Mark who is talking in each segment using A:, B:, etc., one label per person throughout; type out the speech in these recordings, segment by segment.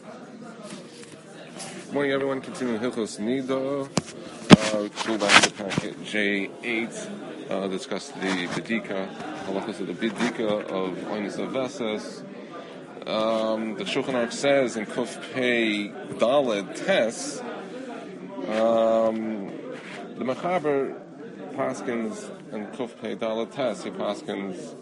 A: Good morning, everyone. Continuing Hilchos Nida. Go back to packet J8. Discuss the Bidika, halachas of the Bidika of Oinus Aveses. The Shulchan Aruch says in Kuf Pei Daled Tes, the Mechaber paskins in Kuf Pei Daled Tes, he paskins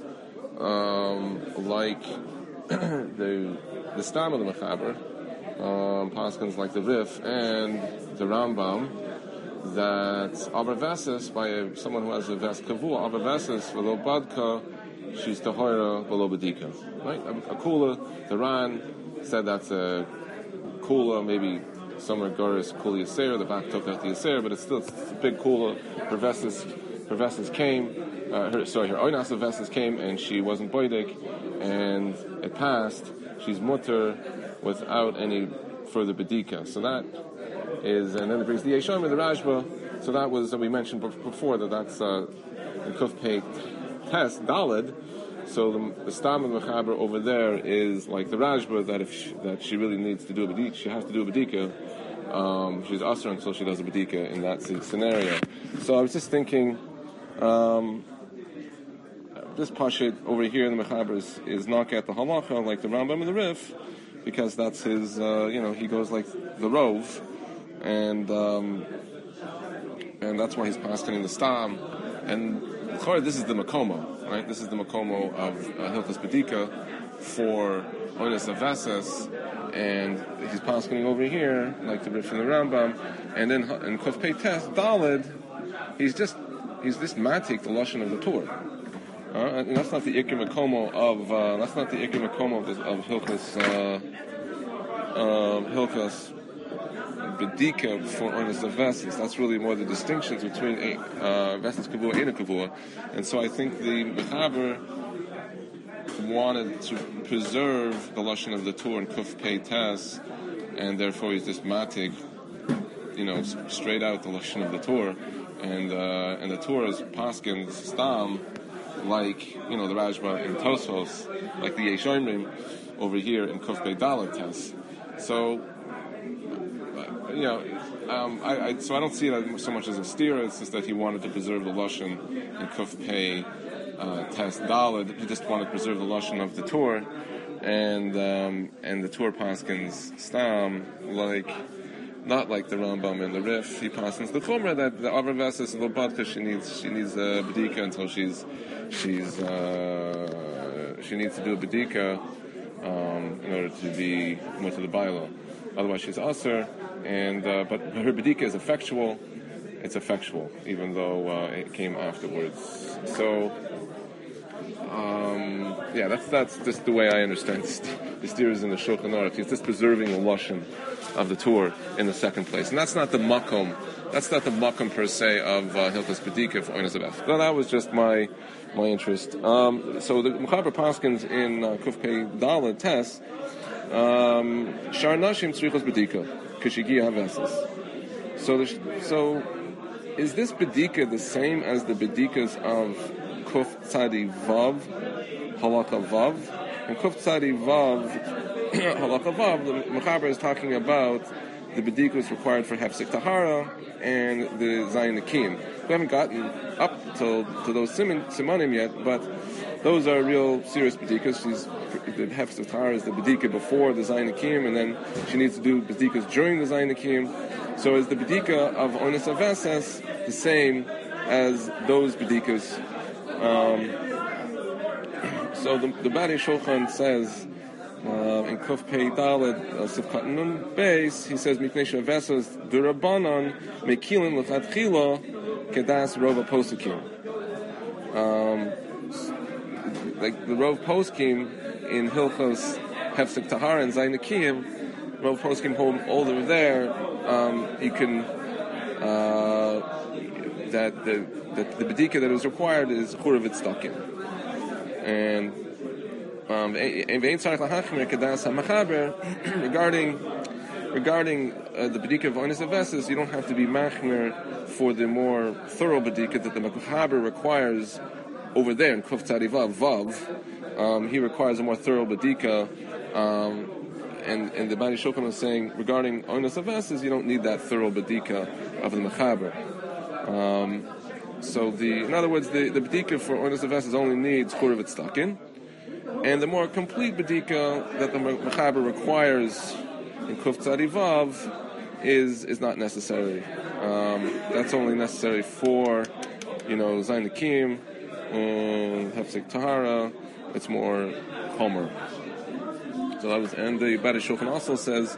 A: like the stam of the Mechaber. Paskins like the Rif and the Rambam, that Aber Veses, by someone who has a Ves Kavua, Aber Veses, Velo Badka, she's Tahira, Velo Badika. Right? A Kula, the Ran said that's a Kula, maybe some Goris Kula Yaser, the back took out the Yaser, but it's a big Kula. Her Veses came, her Oinas Veses came, and she wasn't Boidik, and it passed. She's Mutter without any further bedika. So that is, and then it brings the Yeshom and the Rajba. So that was, we mentioned before, that's in Kuf Pei Tes Daled. So the Stam and Mechaber over there is like the Rajba, that she really needs to do a bedika, she has to do a bedika. She's usher until she does a bedika in that scenario. So I was just thinking, this Pashit over here in the Mechaber is not at the halacha like the Rambam and the Rif, because that's his, he goes like the Rove, and that's why he's paskening the Stam. And this is the Makomo, right? This is the Makomo of Hilchos Bedika for Oinus Aveses, and he's paskening over here like the Rif and the Rambam. And then in Kuf Pei Tes Daled, he's just matik the lashon of the Torah. And that's not the Iker Makomo of Hilchos Bedika for Oinus Aveses. That's really more the distinctions between Veses Kavua and Kavua. And so I think the Mechaber wanted to preserve the lashon of the Torah in Kuf Pei Tes, and therefore he's just matik, straight out the lashon of the Torah, and the Torah's paskins stam, like, the Rajba in Tosfos, like the Yeshomrim over here in Kuf Pei Daled Tes. So, so I don't see it so much as a steer. It's just that he wanted to preserve the lashon in Kuf Pei Tes Daled. He just wanted to preserve the lashon of the Torah, and the Torah paskins stam, like, not like the Rambam and the Rif. He paskins the Chumrah that the Avar Veses and Lobadka, she needs a bedika until she needs to do a bedika in order to be more to the baila. Otherwise, she's aser, and but her bedika is effectual. It's effectual, even though it came afterwards. So, that's just the way I understand the steers in the Shulchan Aruch. He's just preserving the lashon of the Torah in the second place, and that's not the makom. That's not the makom per se of Hilchos Bedika for Oinus Aveses. So that was just my interest. So the Mechaber paskins in Kuf Pei Daled Tes, Shar Nashim Tzrichos Bedika Kishigia Haveses. So is this Bedika the same as the Bedikas of Kuf Tzadi Vav, Halakha Vav? And Kuf Tzadi Vav, Halakha Vav, the Mechaber is talking about the Bedikas required for Hefsek Tahara and the Zayin Nakim. We haven't gotten up to those Simanim yet, but those are real serious Bedikas. The Hefsek Tahara is the Bedika before the Zayin Nakim, and then she needs to do Bedikas during the Zayin Nakim. So is the Bedika of Oinus Aveses the same as those Bedikas? So the Bari Shulchan says in Kuf Pei Daled Sifkat Nun Beis, he says Mipnei Aveses Durabanan Mekilin L'Chadchila Kedas Rova Poskim. Like the Rov Poskim in Hilchos Hefsek Tahara and Zayin Nakim, Rov Poskim hold over there. You can that the bedika that is required is Churav Tzdakim, and regarding the bedika of Oinus Aveses, you don't have to be machmer for the more thorough bedika that the Mechaber requires over there in Kuf Tzadi Vav. He requires a more thorough bedika the Bari Shulchan is saying regarding Oinus Aveses, you don't need that thorough bedika of the Mechaber. In other words, the bedika for Oinus Aveses only needs Churav Tztakin, and the more complete bedika that the Mechaber requires in Kuf Tzadi Vav is not necessary. That's only necessary for, Zayin Akim and Hefsek Tahara. It's more Homer. So that was, and the Bari Shulchan also says,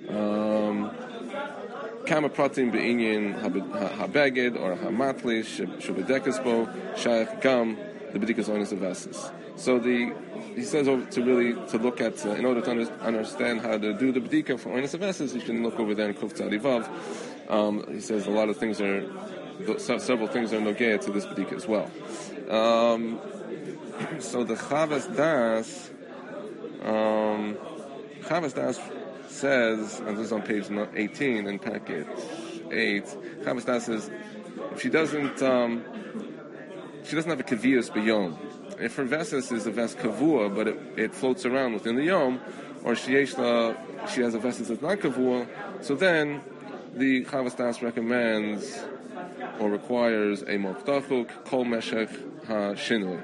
A: Kama Pratim Be'inyin Habeged or Hamatli Shubedekesbo Shaykh Gam the Bedikas Oinus Aveses. So he says to look at, in order to understand how to do the Bedika for Oinus Aveses, you can look over there in Kuf Tzadi Vav. He says a lot of things several things are nogea to this Bedika as well. So the Chavas Das says, and this is on page 18 in packet 8, Chavas Das says, if she doesn't have a Kavius B'yom, if her Veses is a Ves Kavua, but it floats around within the Yom, or she has a Veses that's not Kavua, so then the Chavas Das recommends or requires a Moktachuk, Kol Meshech HaShinui.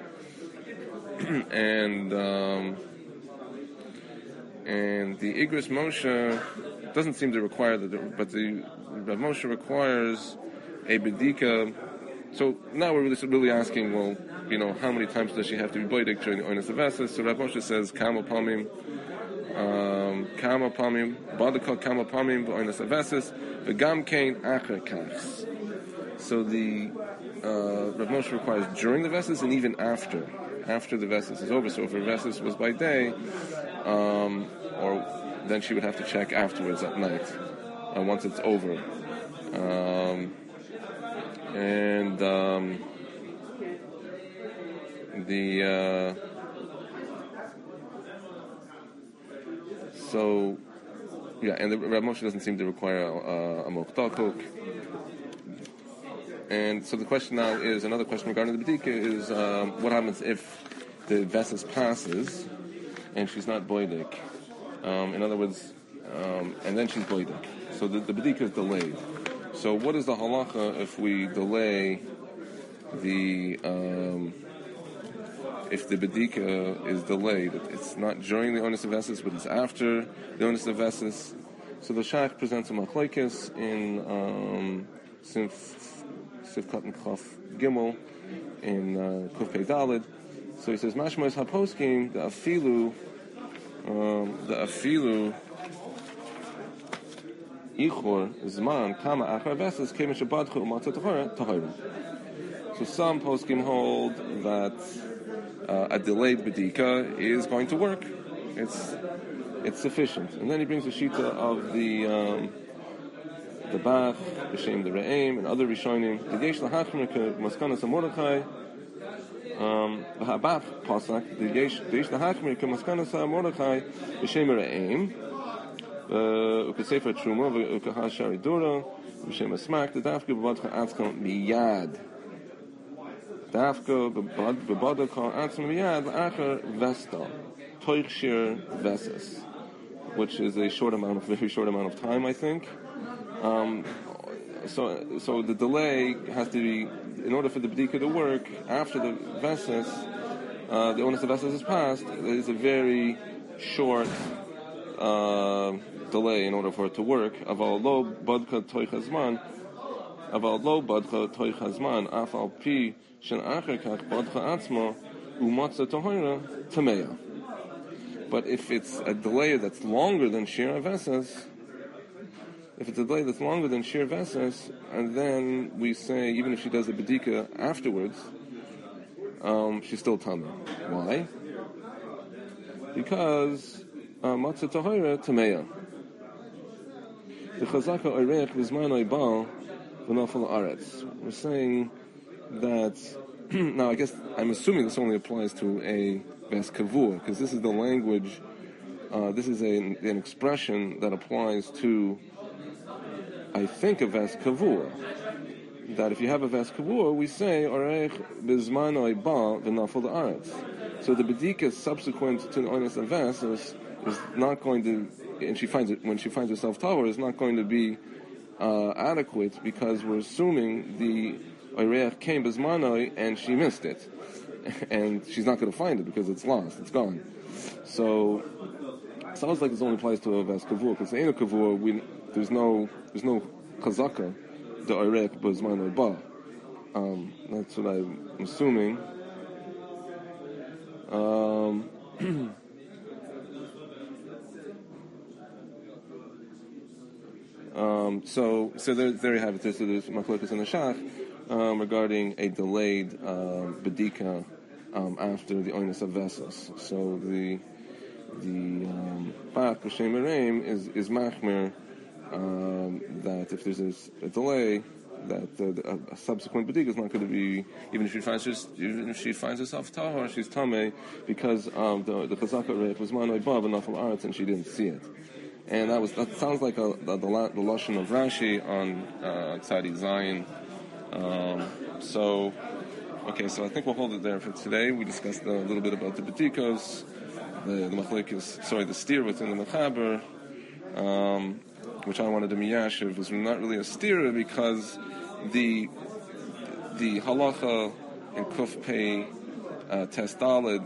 A: And the Igros Moshe doesn't seem to require that, but the Rav Moshe requires a bedika. So now we're really asking, well, how many times does she have to be boidik during the Oinus Aveses? So Rav Moshe says, Kama Pamim, Badakal Kama Pamim, Oinus Aveses, V'gam Kain Acher Kachs. So the Rav Moshe requires during the Veses and even after the Veses is over. So if her Veses was by day, or then she would have to check afterwards at night, once it's over. And the Rav Moshe doesn't seem to require a Moktakuk. And so the question now is, another question regarding the Bedika is, what happens if the Veses passes and she's not boidik? In other words, and then she's boidik. So the Bedika is delayed. So what is the halacha if we delay if the Bedika is delayed? It's not during the Oinus Aveses, but it's after the Oinus Aveses. So the Shaykh presents a machlokes in Sivkat and Chaf Gimel in Kuf Pei Daled. So he says, Mashma is haposkim the afilu ichor zman kama achar veses kemish abadchu umatzah tahara. So some poskim hold that a delayed bedika is going to work. It's sufficient. And then he brings the shita of the Bach, B'Shem the Re'im, and other Rishonim. The Yesh L'Hachmer Maskanas HaMordechai, V'Habach Pasak, the Yesh L'Hachmer Maskanas HaMordechai, B'Shem Re'im, U'Kesefer Truma, U'Kahal Sharidura, B'Shem Asmak, the Dafka B'Badcha Atzkal Miyad. Dafka B'Badcha Atzkal Miyad, L'Acher Vesta, Toich Shir Veses, which is a very short amount of time, I think. So the delay has to be, in order for the bedika to work after the Veses, the onus of Veses is passed. There is a very short delay in order for it to work. Aval lo badcha toich hazman, afal pi shen acher kach badcha atzma umatzah tohira tameya. But if it's a delay that's longer than Shir Veses, and then we say, even if she does a bedika afterwards, she's still tameh. Why? Because matzah tahira tameya. The chazaka oirech v'zman oibal v'nafal aretz. We're saying that now. I guess I'm assuming this only applies to a ves kavua, because this is the language. This is an expression that applies to, I think, a ves kavua. That if you have a ves kavua, we say orech bizman oiba v'nafal aretz. So the bedika subsequent to the oinus and ves is not going to and she finds it when she finds herself tahor is not going to be adequate, because we're assuming the oireach came bezmanoi and she missed it, and she's not going to find it because it's lost, it's gone. So it sounds like this only applies to a ves kavua, because in a kavua there's no chazaka the oireach bezmanoi ba. That's what I'm assuming. So there you have it. So there's Machlokes in the Shach regarding a delayed bedika after the oinus of vessels. So the Bach b'Shem Ereim is machmer that if there's a delay, that a subsequent bedika is not going to be, even if she finds herself tahor, she's tamei, because the chazaka reich was manoi bav and nafal aretz, and she didn't see it. And that sounds like the lashon of Rashi on Tzadi Zion. So I think we'll hold it there for today. We discussed a little bit about the bedikos, the steer within the mechaber, which I wanted to miyashiv was not really a steer, because the halacha in Kuf Pei Tes Daled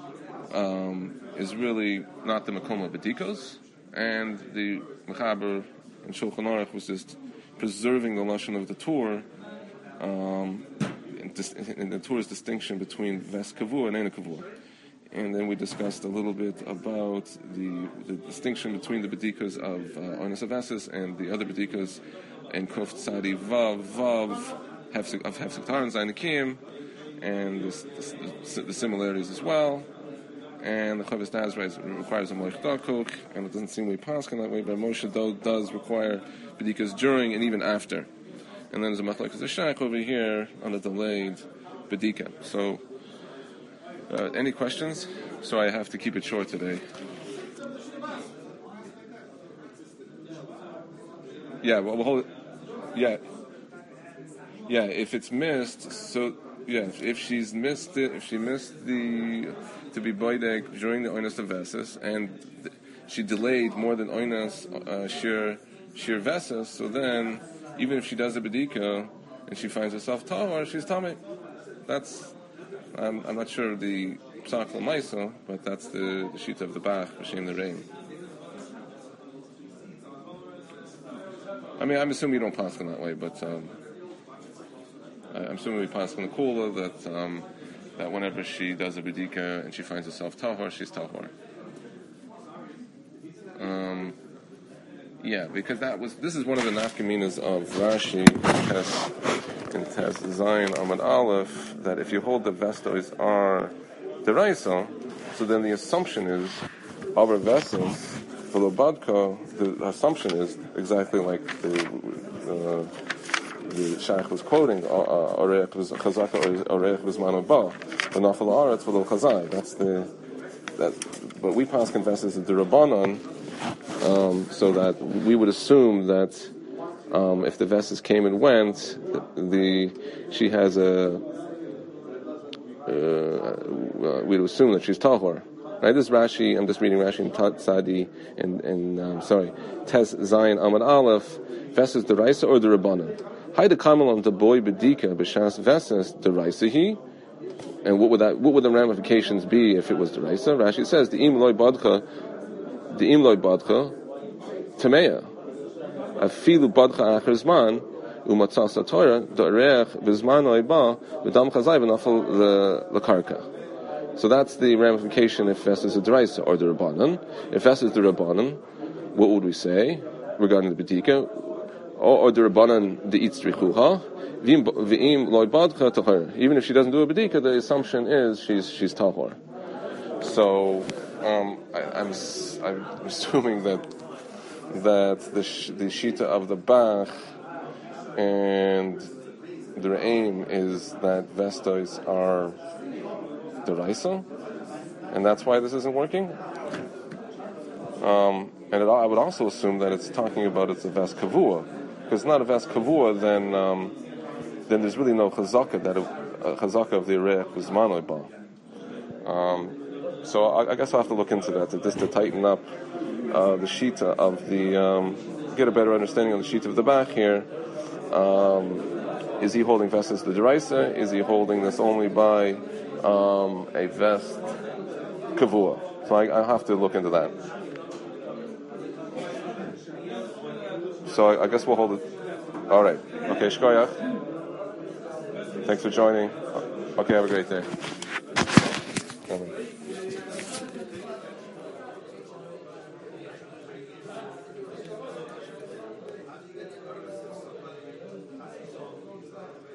A: is really not the makom of bedikos. And the Mechaber and Shulchan Aruch was just preserving the lashon of the Torah, in the Torah's distinction between ves kavua and ein kavua. And then we discussed a little bit about the distinction between the bedikas of oinus avesis and the other bedikas in Kuf Tzadi Vav of Hefsek Tar and Zayin Nekim, and the similarities as well. And the Chavis Daz requires a Moich Dakuk, and it doesn't seem we pass in that way, but Moshe does require bedikas during and even after. And then there's a Machlokes Shach over here on a delayed bedika. So, any questions? So I have to keep it short today. Yeah, well, we'll hold it. Yeah, if it's missed, so... Yeah, if she missed the to be boydek during the oinus of veses, and she delayed more than oinus shir veses, so then even if she does a bedika and she finds herself tahor, she's tamei. That's I'm not sure the psak l'maisa, but that's the sheet of the Bach b'Shem Ereim. I mean, I'm assuming you don't pass in that way, but. I'm assuming we pass on the kula that whenever she does a bedika and she finds herself tahor, she's tahor. Because this is one of the nafkaminas of Rashi in Tes Zayin Amud Aleph, that if you hold the vestos are deraisa, so then the assumption is our vessels for the badka. The assumption is exactly like the Shaykh was quoting, Oreach was Chazaka, Oreach was Manobah, the Nafal Aretz for the Chazai. But we pass confess as a Durabanan, so that we would assume that if the Vesses came and went, she has we'd assume that she's Tahor. Right, this Rashi, I'm just reading Rashi in Tzadi, Tes Zayin Amud Aleph, Vesses Deraisa or Durabanan. Haida Kamalam the boy bedika b'shas vesses deraisahi, and what would the ramifications be if it was deraisa? Rashi says the im loy badcha tameya afilu badcha acher zman umatzas Torah do'erech v'zman oiba v'dam chazai v'nafal lekarka. So that's the ramification if vesses is deraisa or the rabbanan. If vesses the rabbanan, what would we say regarding the bedika? Or the Rabbanan the itzrichuha, v'im loy badcha tahor. Even if she doesn't do a bedika, the assumption is she's tahor. So I'm assuming that the shita of the Bach and the aim is that vestos are deraisa, and that's why this isn't working. And I would also assume that it's talking about it's a ves kavua. Because it's not a ves kavua, then there's really no chazaka of the erech was manoi ba. So I guess I'll have to look into that, just to tighten up the shita of the, get a better understanding of the shita of the back here. Is he holding vestes the deraisa? Is he holding this only by a vest kavua? So I have to look into that. So I guess we'll hold it. All right. Okay, shkoyach. Thanks for joining. Okay, have a great day.